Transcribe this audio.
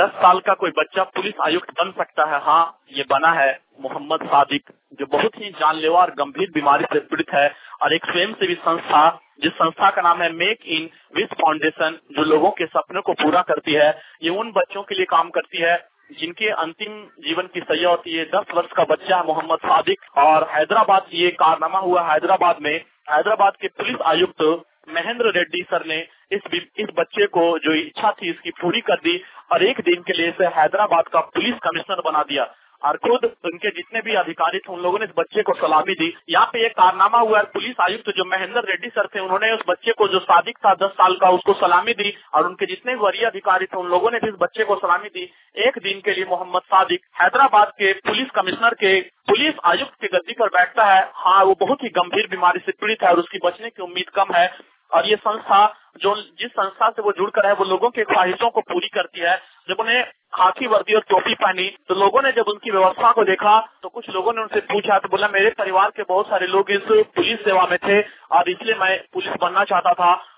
10 साल का कोई बच्चा पुलिस आयुक्त बन सकता है। हाँ, ये बना है मोहम्मद सादिक, जो बहुत ही जानलेवा और गंभीर बीमारी से पीड़ित है। और एक स्वयंसेवी संस्था, जिस संस्था का नाम है मेक इन विश फाउंडेशन, जो लोगों के सपनों को पूरा करती है, ये उन बच्चों के लिए काम करती है जिनके अंतिम जीवन की सैया होती है। 10 वर्ष का बच्चा है मोहम्मद सादिक, और हैदराबाद ये कारनामा हुआ हैदराबाद में। हैदराबाद के पुलिस आयुक्त महेंद्र रेड्डी सर ने इस बच्चे को जो इच्छा थी इसकी पूरी कर दी और एक दिन के लिए इसे हैदराबाद का पुलिस कमिश्नर बना दिया। और खुद उनके जितने भी अधिकारी थे उन लोगों ने इस बच्चे को सलामी दी। यहाँ पे एक कारनामा हुआ है, पुलिस आयुक्त जो महेंद्र रेड्डी सर थे उन्होंने उस बच्चे को, जो सादिक था 10 साल का, उसको सलामी दी और उनके जितने वरीय अधिकारी थे उन लोगों ने भी इस बच्चे को सलामी दी। एक दिन के लिए मोहम्मद सादिक हैदराबाद के पुलिस कमिश्नर के पुलिस आयुक्त की गद्दी पर बैठता है। हाँ, वो बहुत ही गंभीर बीमारी से पीड़ित है और उसकी बचने की उम्मीद कम है। और ये संस्था, जो जिस संस्था से वो जुड़कर है, वो लोगों की ख्वाहिशों को पूरी करती है। जब उन्हें खाकी वर्दी और टोपी पहनी तो लोगों ने जब उनकी व्यवस्था को देखा तो कुछ लोगों ने उनसे पूछा तो बोला, मेरे परिवार के बहुत सारे लोग इस पुलिस सेवा में थे और इसलिए मैं पुलिस बनना चाहता था।